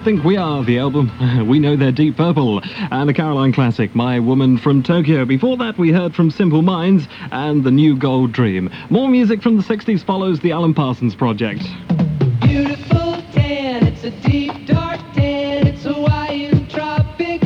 Think We Are, the album. We know they're Deep Purple. And the Caroline classic, My Woman from Tokyo. Before that, we heard from Simple Minds and The New Gold Dream. More music from the 60s follows the Alan Parsons Project. Beautiful tan, it's a deep dark tan, it's Hawaiian tropic.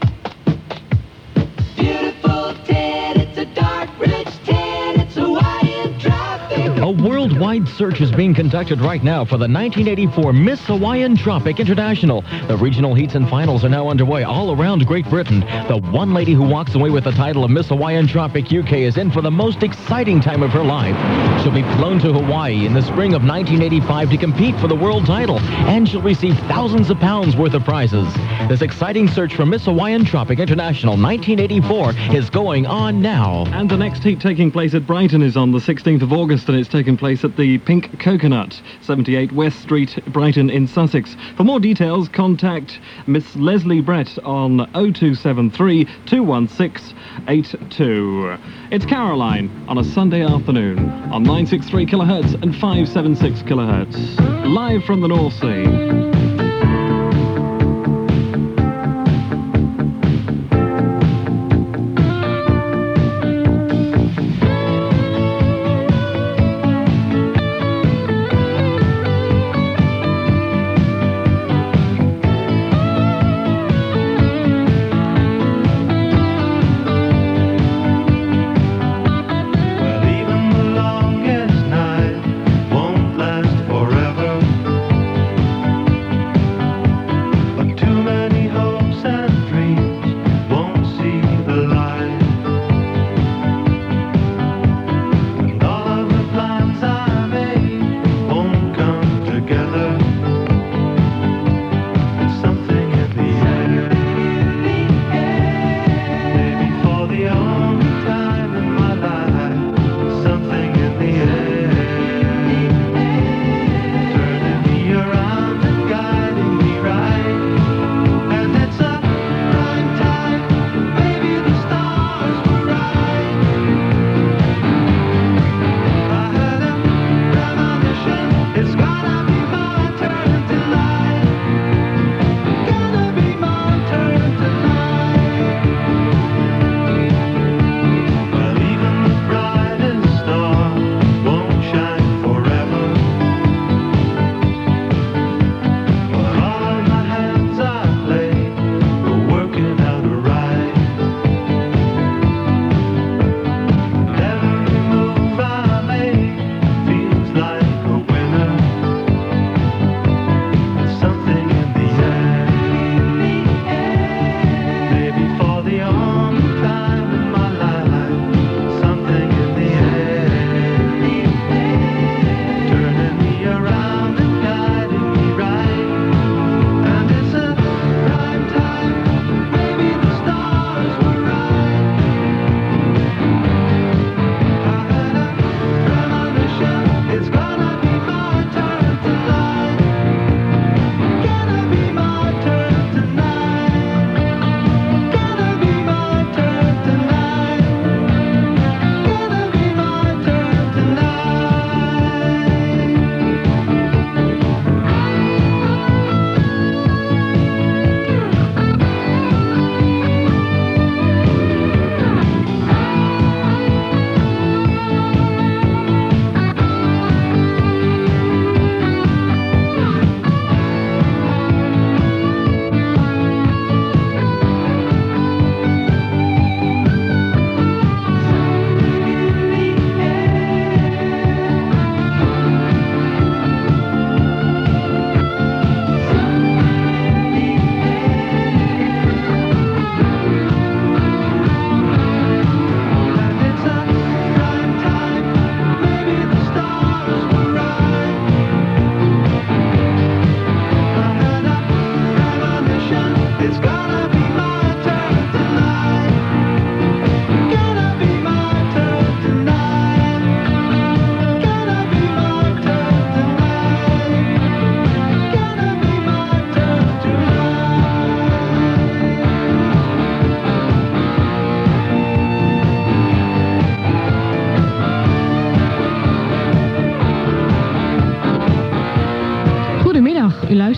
Beautiful tan, it's a dark rich tan, it's Hawaiian tropic. A worldwide search is being conducted right now for the 1984 Miss Hawaiian Tropic International. The regional heats and finals are now underway all around Great Britain. The one lady who walks away with the title of Miss Hawaiian Tropic UK is in for the most exciting time of her life. She'll be flown to Hawaii in the spring of 1985 to compete for the world title, and she'll receive thousands of pounds worth of prizes. This exciting search for Miss Hawaiian Tropic International 1984 is going on now. And the next heat taking place at Brighton is on the 16th of August, and it's taking place at the Pink Coconut, 78 West Street, Brighton in Sussex. For more details, contact Miss Leslie Brett on 0273 216 82. It's Caroline on a Sunday afternoon on 963 kilohertz and 576 kilohertz. Live from the North Sea.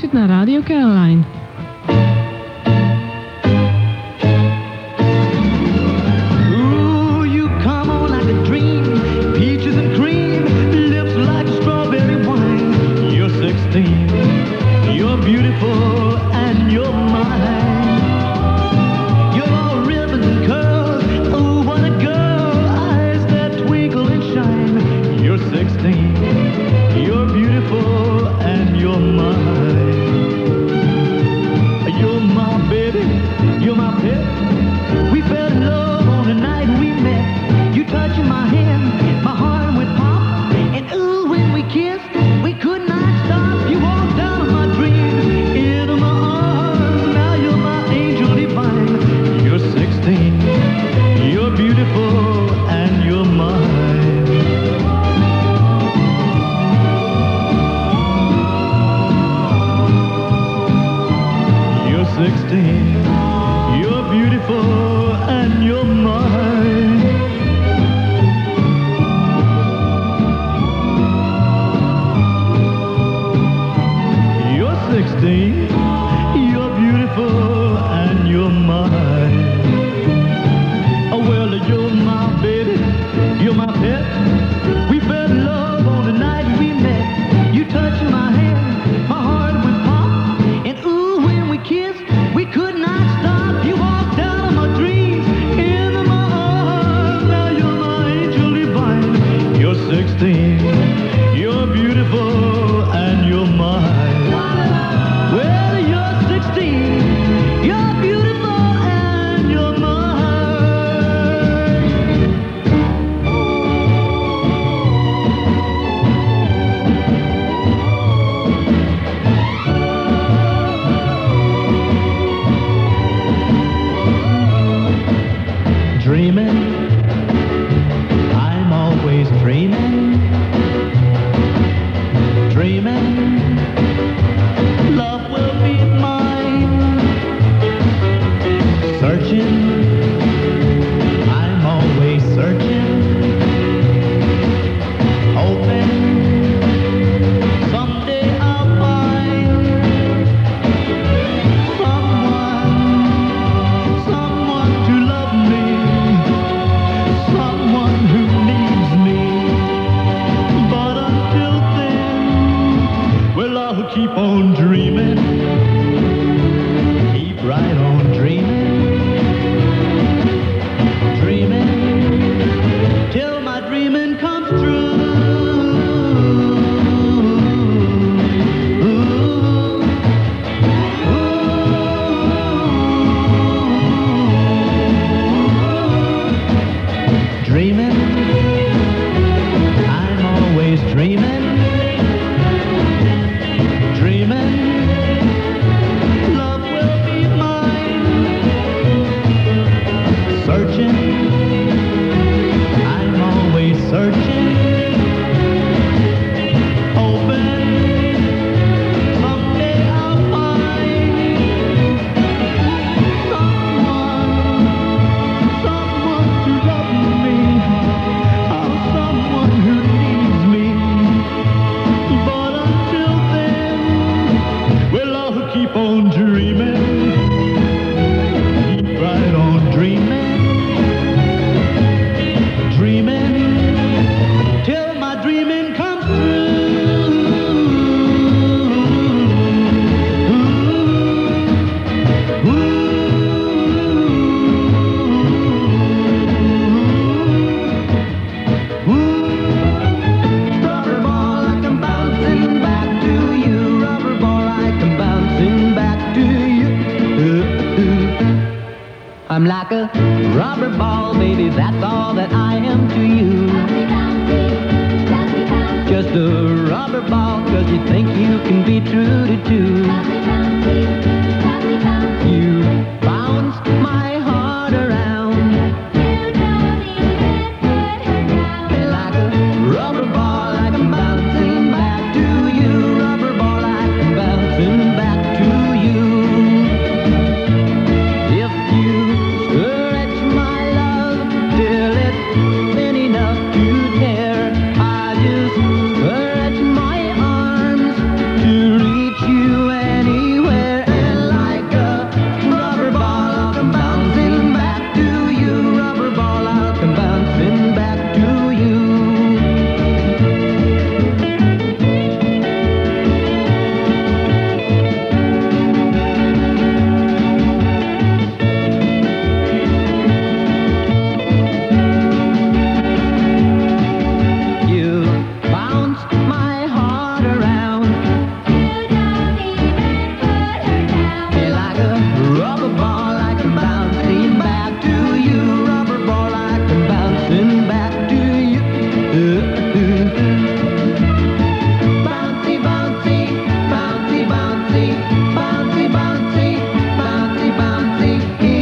luistert naar Radio Caroline. Ooh, you come on like a dream, peaches and cream, lips like strawberry wine. You're 16, you're beautiful and you're mine. You're all ribbons and curls, oh what a girl, eyes that twinkle and shine. You're 16, you're beautiful and you're mine. You're my baby, you're my pet. We fell in love on the night we met. You touching my hand, my heart went pop. And ooh, when we kissed, we could not stop. You walked out of my dreams, into my arms. Now you're my angel divine. You're 16, you're beautiful and you're mine. You're 16, you're beautiful and you're mine. You're 16, you're beautiful and you're mine. Oh well, you're my baby, you're my pet. We fell in love on the night we met. You touched my hand, my heart went pop. And ooh, when we kissed, we could not stop. You walked out of my dreams, into my arms. Now you're my angel divine. You're 16, you're beautiful and you're mine. Well, you're 16, you're beautiful and you're mine. Dreaming, I'm always dreaming. Dreaming, love will be mine. Searching, I'm always searching. Hoping, someday I'll find someone to love me, someone who needs me. But until then, well, I'll keep on dreaming, keep right on dreaming, dreaming, till my dreaming comes true. Dreaming, I'm always dreaming. Dreaming, love will be mine. Searching, I'm always searching. Hoping, someday I'll find someone to love me, someone who needs me. But until then, well, I'll keep on dreaming, keep right on dreaming, dreaming, till my dreaming comes Rubber ball, like I'm bouncing back to you. Rubber ball, like I'm bouncing back to you. I'm like a rubber ball, baby, that's all that I am to you. Just a rubber ball, 'cause you think you can be true to two. You bounce my heart around. Like a rubber ball, like I'm bouncing back to you. Rubber ball, like I'm bouncing back to you. If you stretch my love till it's thin enough to tear, I just stretch my arms to reach you and a rubber ball, I come bouncing back to you. Rubber ball, I come bouncing back to you. Bouncy, bouncy, bouncy, bouncy, bouncy, bouncy, bouncy, bouncy.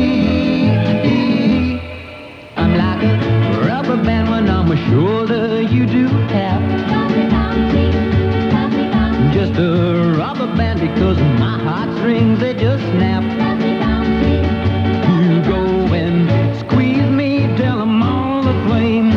I'm like a rubber band when on my shoulder. You do have just a rubber band because my heartstrings they just snap. You go and squeeze me till I'm all aflame.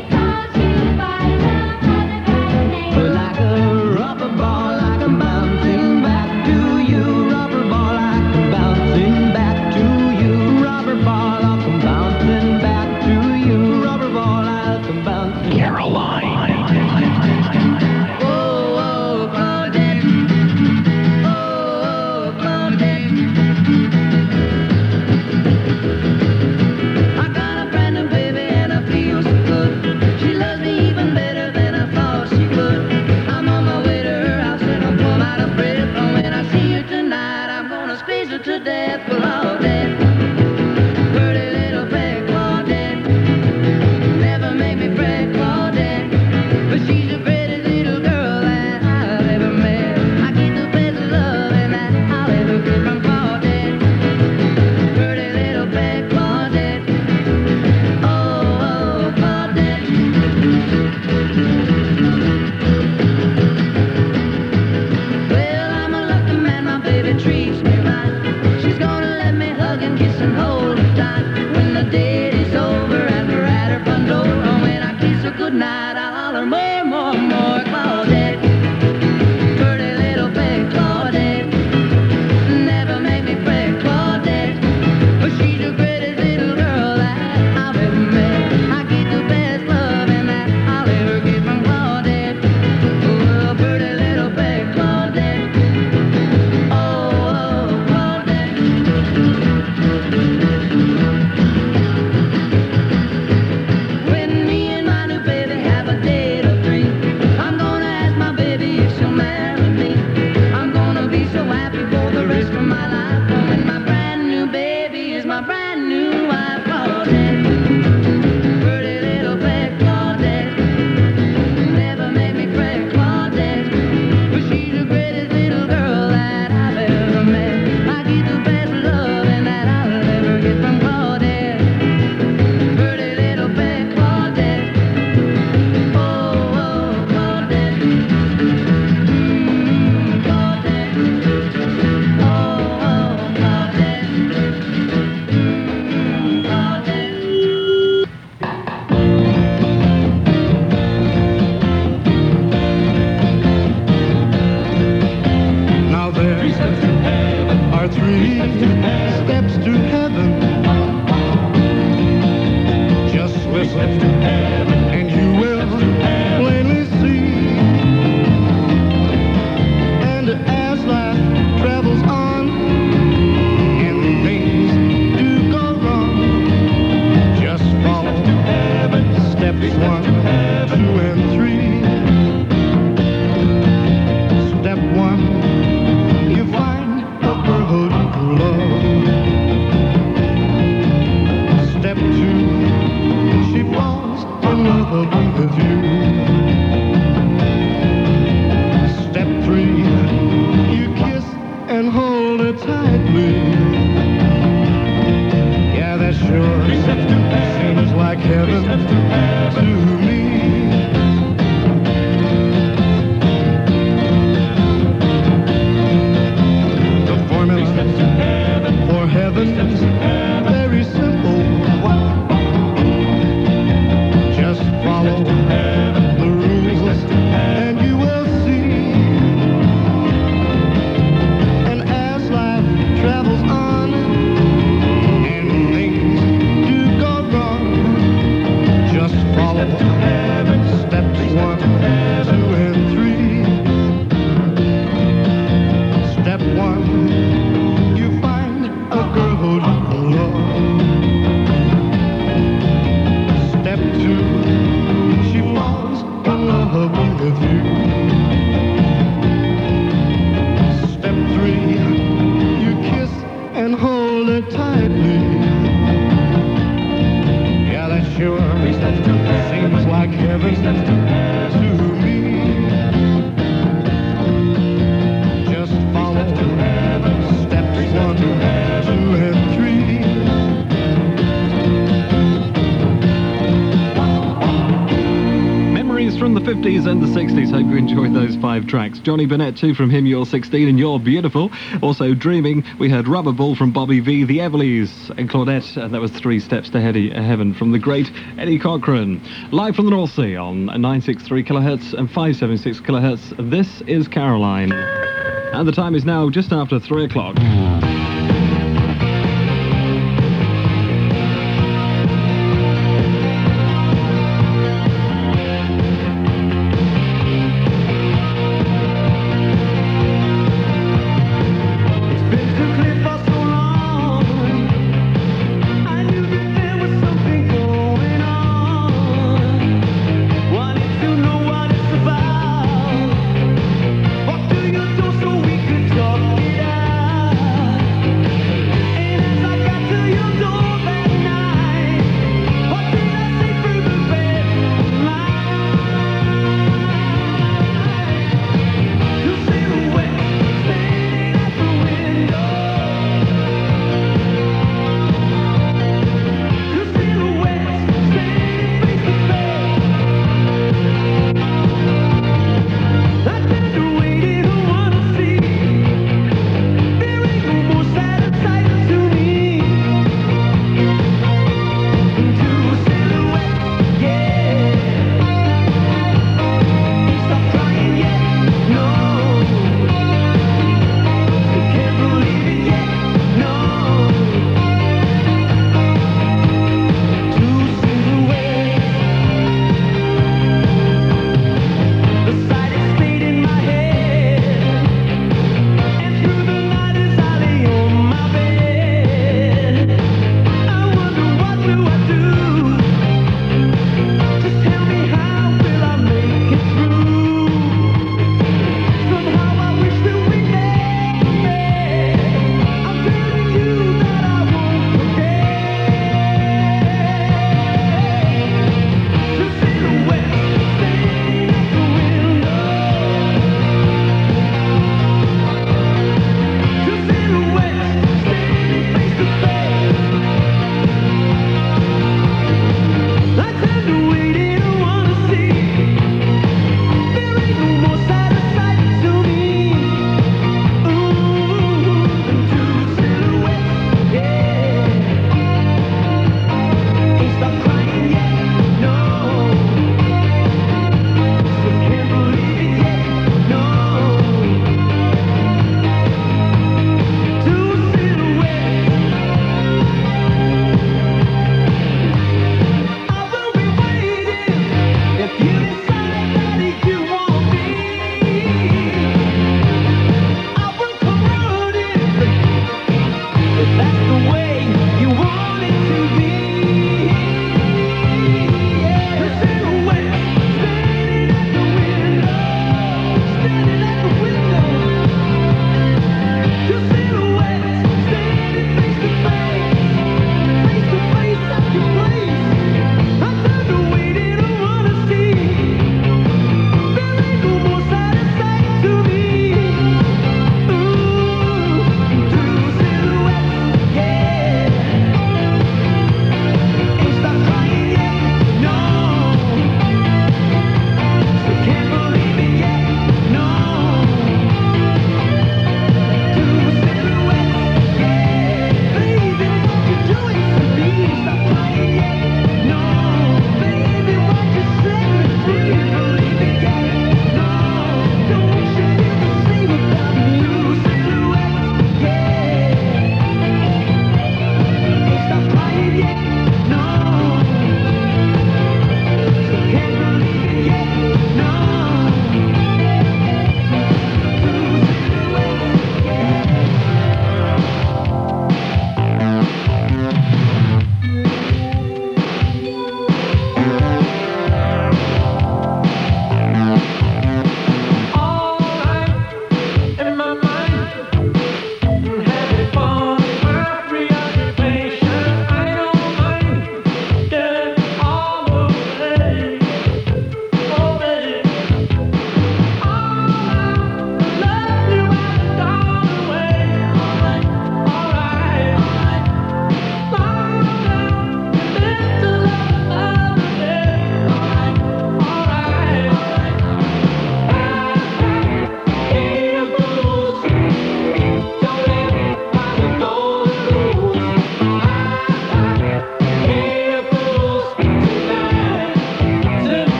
But like a rubber ball, I come bouncing back to you. Rubber ball, I come bouncing back to you. Rubber ball, I'll come bouncing back to you. Rubber ball, I'll come bouncing. Caroline. Oh, Claudette. Oh, Claudette. I got a brand new baby and I feel so good. She loves me even better than I thought she would. I'm on my way to her house and I'm plumb out of breath. And when I see her tonight, I'm gonna squeeze her to death. Claudette, pretty little pet Claudette, never make me fret Claudette, but she's the prettiest little girl that I've ever met. I get the best loving that I'll ever get from Claudette, pretty little pet Claudette. Oh, Claudette. Well, I'm a lucky man, my baby treats me right. She's gonna let me hug and kiss and hold her tight. When the date is over and we're at her front door, and when I kiss her goodnight, I'll holler more, more, more. Claudette, pretty little pet Claudette, never make me fret Claudette, but she's the prettiest little girl that I've ever met. I get the best loving that I'll ever get from Claudette. Oh, pretty little pet Claudette. Oh, Claudette. When me and my new baby have a date of three, I'm gonna ask my baby if she'll marry me. I'm gonna be so happy for the rest of my life. Oh, when my brand new baby is my brand new wife. Claudette, pretty little pet Claudette, never make me fret Claudette, but she's the prettiest little girl that I've ever met. I get the best loving that I'll ever get from Claudette, pretty little pet Claudette. Oh, Claudette. Claudette. Oh, Claudette. Claudette. Now there are three steps to heaven. Just listen and you will plainly see. And as life travels on and things do go wrong, just follow steps 1, 2, and 3. Step 1, you find a girl you love. Step 2, she falls in love with you. Step 3, you kiss and hold her tightly. Yeah, that sure seems like heaven to me. The formula for heaven's very simple. Just follow the rules and you will see. And as life travels on and things do go wrong, just follow steps 1, 2, and 3. Step 1, you find a girl and hold her tightly. Yeah, that sure seems like heaven to me. Just follow steps 1, 2, and 3. Memories from the 50s and the 60s. Hope you enjoyed those 5 tracks. Johnny Burnett, too, from him, You're 16 and You're Beautiful. Also, Dreaming, we heard Rubber Ball from Bobby V, The Everleys and Claudette, and that was 3 Steps to Heaven from the great Eddie Cochran. Live from the North Sea on 963 kilohertz and 576 kilohertz, this is Caroline. And the time is now just after 3 o'clock. What do you do so we could talk it out?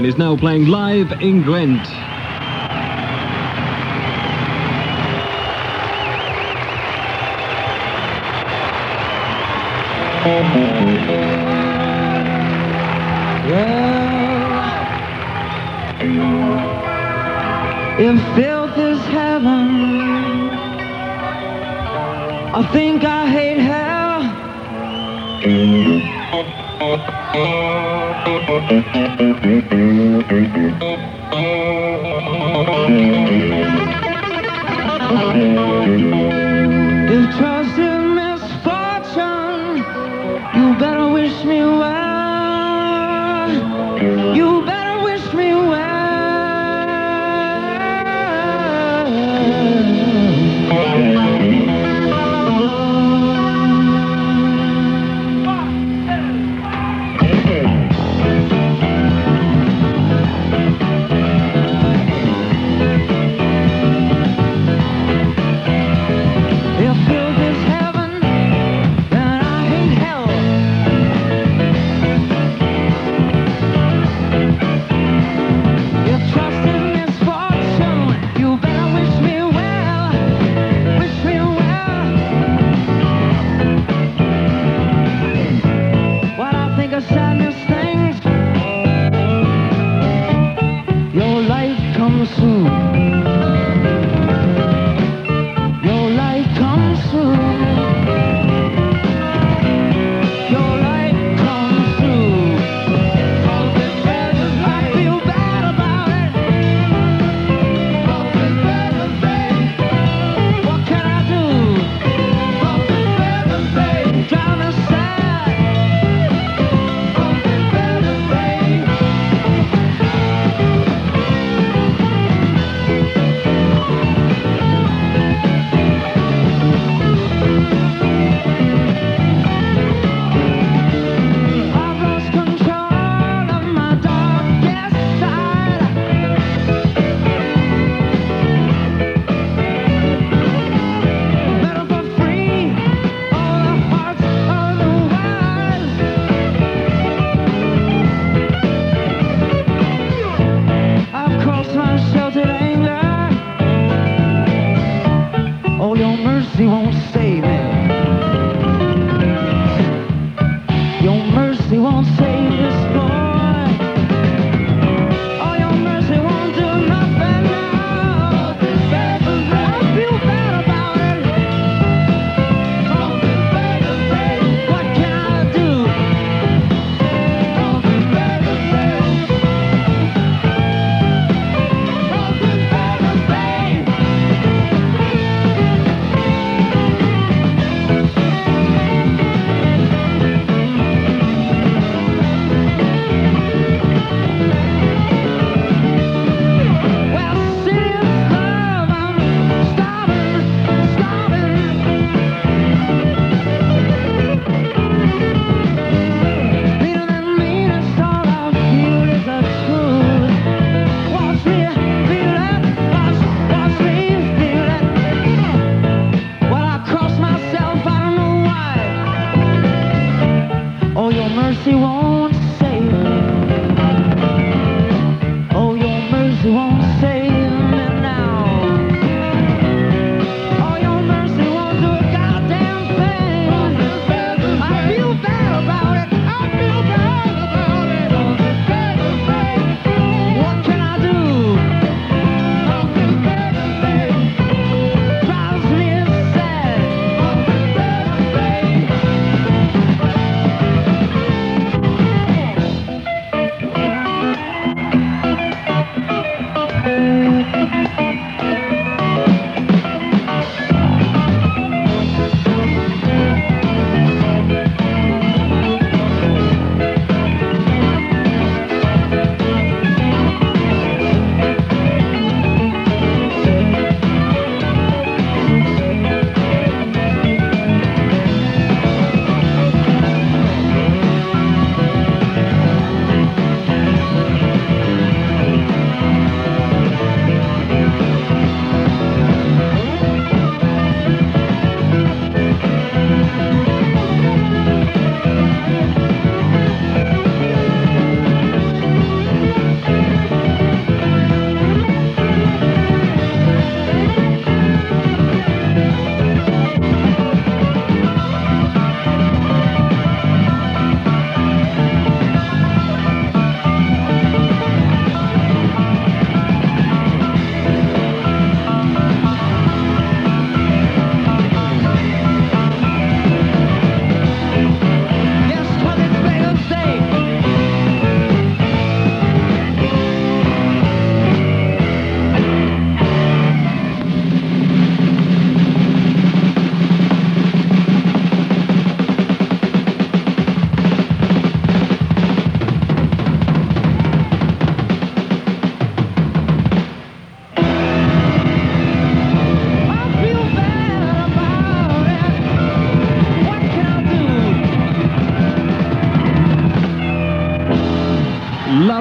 and is now playing live in Gwent. If filth is heaven, I think I hate hell. If trust is misfortune, you better wish me well. You better wish me well. If filth is heaven, then I hate hell. If trust is misfortune, you better wish me well. Wish me well. What I think of sadness things, your life comes soon. Your life comes soon. Your life comes soon. I feel bad about it. What can I do? Drive me sad. I've lost control of my darkest side. Better for free all the hearts of the wild. I've crossed my sheltered anger. Oh, your mercy won't save me. Your mercy won't save this boy. Oh, your mercy won't do nothing now. I feel bad about it. What can I do?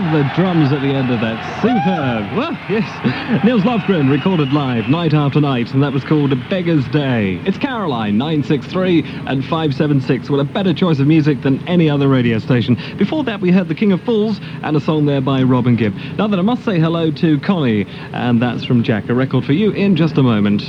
love the drums at the end of that. Superb. Well, yes. Nils Lofgren recorded live night after night, and that was called A Beggar's Day. It's Caroline, 963 and 576. What a better choice of music than any other radio station. Before that, we heard The King of Fools and a song there by Robin Gibb. Now then, I must say hello to Connie, and that's from Jack. A record for you in just a moment.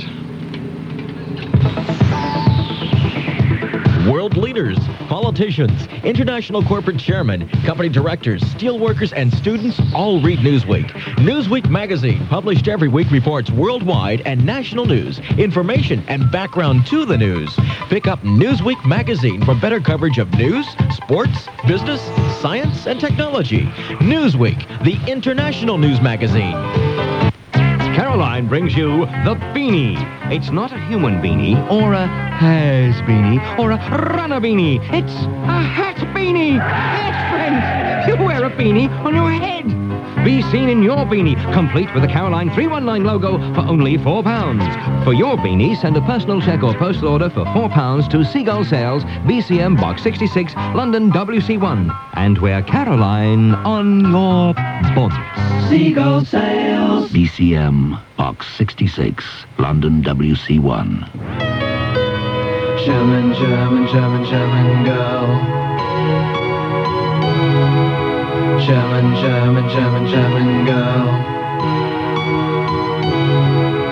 World leaders, politicians, international corporate chairmen, company directors, steelworkers, and students all read Newsweek. Newsweek magazine, published every week, reports worldwide and national news, information, and background to the news. Pick up Newsweek magazine for better coverage of news, sports, business, science, and technology. Newsweek, the international news magazine. Caroline brings you the beanie. It's not a human beanie or a hare's beanie or a runner beanie. It's a hat beanie. Yes, friends, you wear a beanie on your head. Be seen in your beanie, complete with the Caroline 319 logo for only £4. For your beanie, send a personal cheque or postal order for £4 to Seagull Sales, BCM Box 66, London WC1. And wear Caroline on your bonnet. Seagull Sales. BCM Box 66, London WC1. German, German, German, German girl. German, German, German, German girl.